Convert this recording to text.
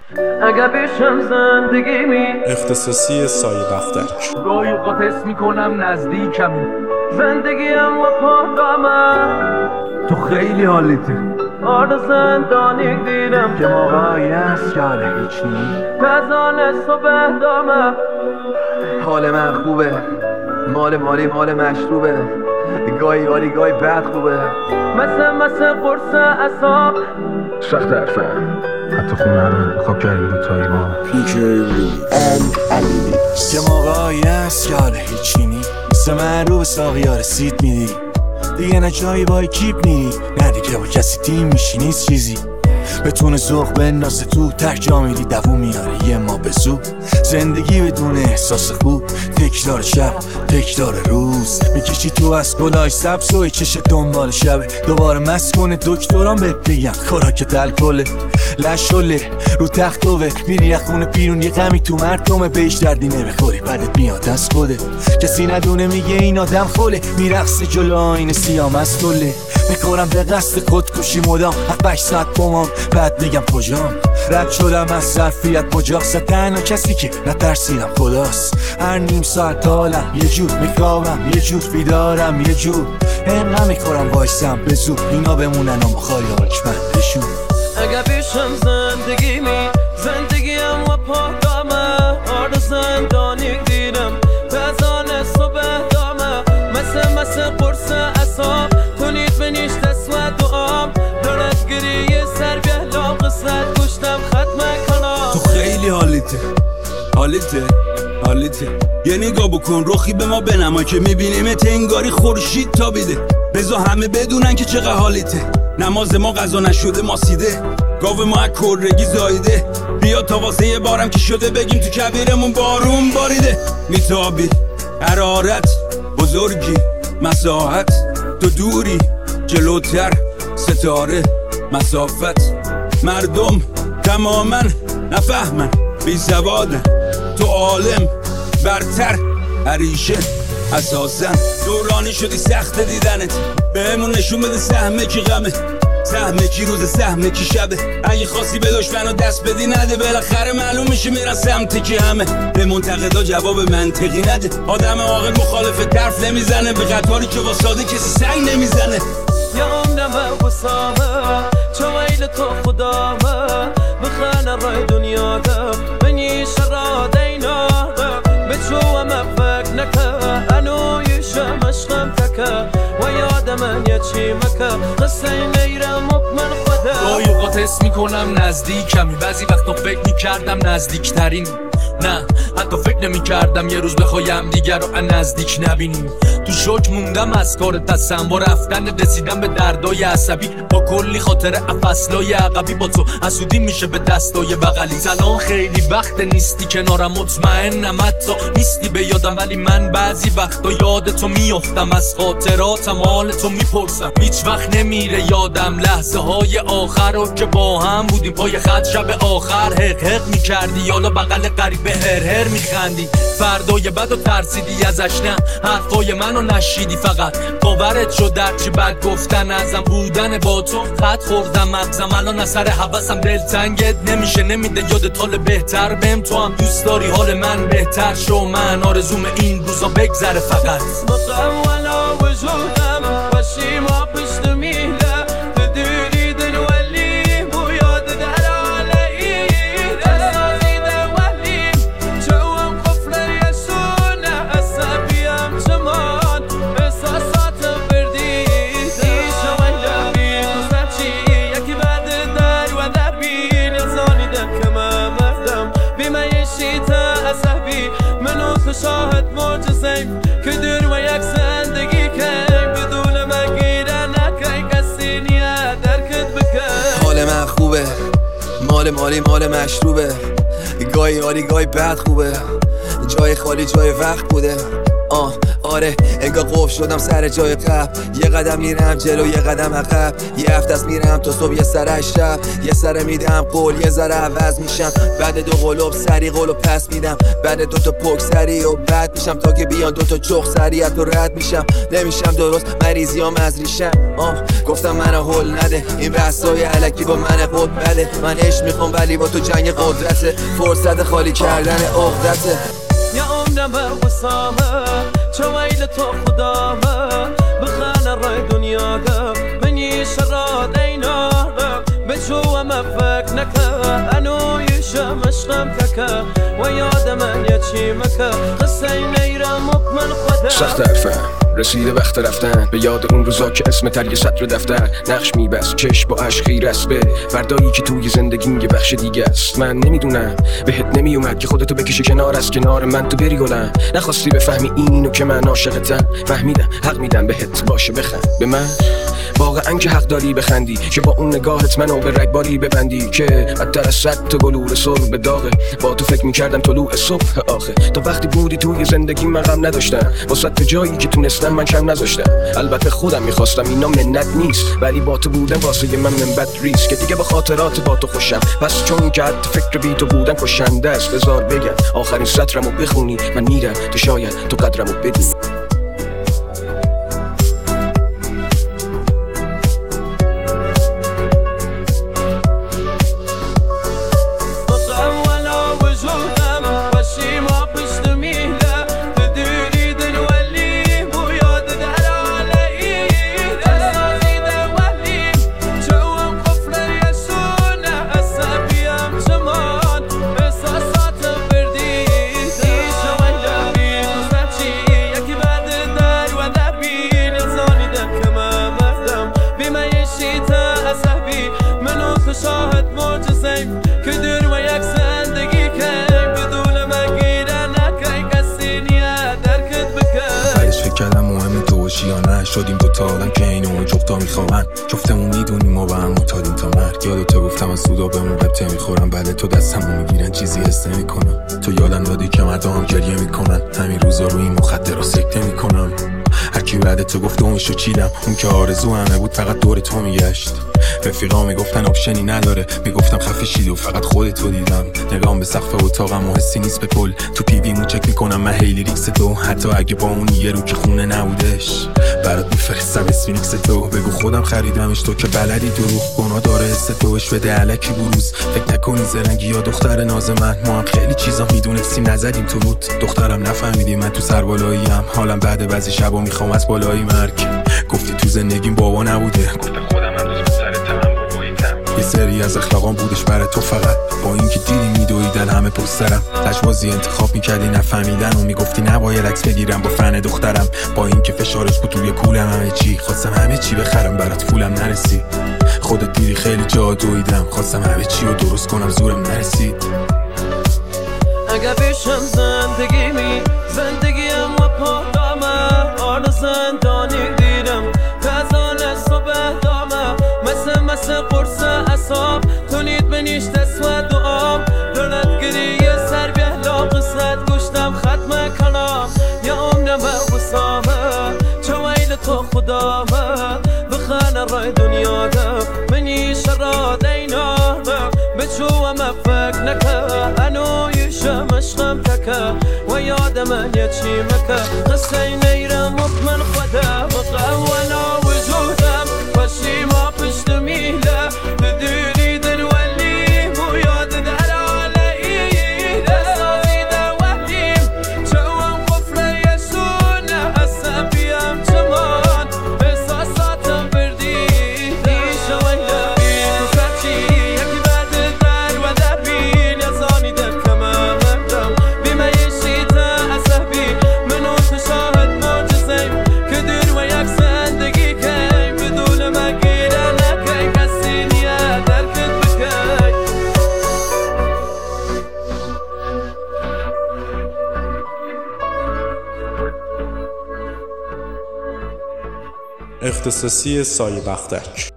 اگه بشم زندگیمی اختصاصی سایه بختک. گاهی اوقات حس میکنم نزدیکمی زندگیم و پادامم تو خیلی حالیتی آرد زندانی دیدم که موقعی است یاله هیچ نی تزانه صبح دامم حال من خوبه مال مالی مال مشروبه گاهی حالی گاهی بد خوبه مثل قرص اصاب سخت حرفم حتی خونه رو انتخاب کردیم دو تایی ما که موقعی است یاله هیچی نی مثل من رو به ساقی ها رسید میدی دیگه نه جایی با کیپ نیری نه دیگه با کسی تیم میشی نیست چیزی بتونه ذوق بندازه تو ترجا میدی دووم میاره یه ما به زود زندگی بدون احساس خوب تکرار شب تکرار روز میکشی تو از گلای سبز و چش دنبال شبه دوباره مست کنه دکتران بهت بگم خوراکت الکله لشله رو تختوه میری از خونه بیرون یه غمی تو مردمه بهش دردی نمیخوری بعدت میاد از خوده کسی ندونه میگه این آدم خوله میرقصه جلو آینه سیام از کله میکنم به قصد خودکشی مدام 7-8 ساعت بمام بعد میگم کجام رد شدم از ظرفیت مجاست تنها کسی که نترسیدم خداست هر نیم ساعت حالم یه جور میخوابم یه جور بیدارم یه جور اینقدر میکنم وایسم به زور اینا بمونن و مخاری حکمندشون اگه بشم زندگیم و پادامه آرد زندانی دیدم تزانه صبح دامه مثل قرص اصاب تونید بنیش تسوه دعام دارد گریه سر به لاغصت گشتم ختم کنم تو خیلی حالیته یه نگاه بکن رخی به ما بنما که میبینیم انگاری خورشید تابیده بذار همه بدونن که چقدر حالیته نماز ما قضا نشده ماسیده گاو ما از کرگی زایده بیا تا واسه یه بارم که شده بگیم تو کبیرمون بارون باریده میتابی حرارت بزرگی مساحت تو دوری جلوتر ستاره مسافت مردم تماما نفهمن بی سوادن تو عالم برتر عریشه اساسا دورانی شدی سخت دیدنت بهمون نشون بده سهمه کی غمه سهمه کی روز سهمه کی شبه اگه خواستی به دشمنو دست بدی نده بالاخره معلوم میشه میرن سمت کی همه به منتقدا جواب منطقی نده آدم عاقل مخالف طرف نمیزنه به قطاری که واساده کسی سنگ نمیزنه یا عمرم وسامه چه ویل تو خدامه بخانه رای دنیا ده بنی شرا دینا بچو مفک نکه انو یشم عشقم تکه و یادم من یه چی مکه قصه نیرم مکمن خوده گاهی اوقات حس میکنم نزدیکمی بعضی وقتا فکر میکردم نزدیکترین نه حتی فکر نمیکردم یه روز بخوایم دیگر رو نزدیک نبینیم تو شوک موندم از کار دستم با رفتن رسیدم به دردای عصبی با کلی خاطر افصلای عقبی با تو حسودی میشه به دستای بغلی سلام خیلی وقت نیستی کنارم مطمئنم حتی نیستی به یادم ولی من بعضی وقتا یاد تو میافتم از خاطراتم حال تو میپرسم هیچ وقت نمیره یادم لحظه های آخر رو که با هم بودیم پای خط شب آخر حق میکردی یالا بغل قریب هر میخندی فردای بد و ترسیدی ازش نه حرفای منو نشیدی فقط باورت شد درچی بد گفتن ازم بودن با تو خط خوردم مغزم الان اثر حواسم دلتنگت نمیشه نمیده یادت حال بهتر بهم تو هم دوست داری حال من بهتر شو من آرزوم این روزا بگذره فقط مقام ولا وجودم باشی ما پشت میله تدیری دل ولی بو یاد در علی تسازیده ولی جوام قفل یسونه عصبیم جمان احساسات بردی دیشه ویده بی خزرچی یکی بعد در و در بی نزانیدم که من مردم بی معیشی تا عصبی منو تو شاهد معجزیم که دور و یک زندگی کن بدون من گیره نکی کسی نیه درکت بکن حال من خوبه مال مالی مال مشروبه گاهی حالی گاهی بد خوبه جای خالی جای وقت بوده آره انگار قفل شدم سر جای قبل، یه قدم میرم جلو یه قدم عقب، یه هفته است میرم تا صبح یه سر شب، یه سر میدم قول یه ذره عوض میشم، بعد دو قلوب سری قولو پس میدم، بعد دو تا پک سری و بعد میشم تا که بیان دو تا چخ سریعت و رد میشم، نمیشم درست مریضیام از ریشم. گفتم منو هول نده این بحثای الکی با من خود بده، من عشق میخوام ولی با تو جنگ قدرته، فرصت خالی کردن عقدته. يا عمرنا بوسامة شويل تو خدامة بخانا الرأي دنياك مني شراد عيناك بتشوى ما فاكنك أنو يشام أشغمتك وياد من يتشيمك قصة نيرا مكمل خدا سخت حرفم رسیده وقت رفتن به یاد اون روزا که اسم تر یه سطر دفتر نقش میبست چشم با عشق خیره است به فردایی که توی زندگیم یه بخش دیگه است. من نمیدونم بهت نمیومد که خودتو بکشی کنار از کنار من تو بری گلم، نخواستی بفهمی اینو که من عاشقتم، فهمیدم حق میدم بهت باشه بخند به من، واقعا که حق داری بخندی که با اون نگاهت منو به رگباری ببندی که بدتر از صد تا بلور سر به داغه، با تو فکر میکردم طلوع صبح آخه، تا وقتی بودی توی زندگی من غم نداشتم، واسه تو جایی که تونستم من کم نذاشتم، البته خودم میخواستم اینا منت نیست، ولی با تو بودم واسه من منبت ریست که دیگه با خاطرات با تو خوشم، پس چون که حتی فکر بی تو بودن کشنده است، بذار بگم آخرین سطرمو بخونی من میرم تو شاید تو قدرمو بدونی. شدیم دو تا آدم که اینو جفتا میخوابن، جفتمون میدونیم ما با هم معتادیم تا مرگ، یادتو گفتم از سودا بهمون قبطه میخورم، بعد تو دستمو میگیرن چیزی حس نمیکنم، تو یادم دادی که مردم گریه میکنن، همین روزا روی این مخدرها سکته میکنم، هرکی بعد تو گفت اونشو چیدم، اون که آرزو همه بود فقط دور تو میگشت، رفیقا میگفتن آپشنی نداره، میگفتم خفه شید و فقط خودتو دیدم، نگام به سقف اتاقم و حسی نیست به کل، تو پیویمو چک میکنم من هیلی ریکس تو، حتی اگه با اون یه رو که خونه نبودش برات میفرستم اسفینکس تو، بگو خودم خریدمش تو که بلدی دروغ گناه داره حس توش بده علکی بروز، فکر نکنی زرنگی یا دختر ناز من، ما هم خیلی چیزا میدونستیم نزدیم تو بود، دخترم نفهمیدی من تو سربالاییم، حالم بعد بعضی شبا میخوام از بالای مرگ، گفتی تو زندگیم بابا نبوده، گفتم خودم هم دوست سرتم باباییتم، یه سری از اخلاقام بودش برای تو فقط، با اینکه دیدی میدویدن همه پسترم، لجبازی انتخاب میکردی نفهمیدن و میگفتی نباید عکس بگیرم با فن دخترم، با اینکه فشارش بود توی کولم همه چی، خواستم همه چی بخرم برات پولم نرسید، خودت دیدی خیلی جا دویدم، خواستم همه چی رو درست کنم زورم نرسید. اگه بشم زندگیم و پادامه، آن زندانی دیدم تازان صبح دامه، مثل قرص اصاب تونید بنیش تسوه دوام، دولت گریه سر بهلا قصت گشتم ختم کلام، یا عمرم بوسامه چویل تو خدامه بخانه رای دنیا ده منی شراد عیناده بچوه ما فکر نکه انو یشم اشغم تکه و یاد من یتیمکه قصه نیرم مکمل خدا مقولا وجودم باشی ما پشت میله بدونی دن ولی مو یاد در علیه سازیده وحیم چوام قفله یسونه حسن بیم چمان احساساتم بردیده شویله بیم سرچی یکی بعد در و در بین ازانیده کمه مردم بیمه یشیده عصبی منو تو شاهد معجزیم که دیر و یک زندگی کن بدون مگیره نکن کسی نیه درکت بکن. اختصاصی سایه بختک.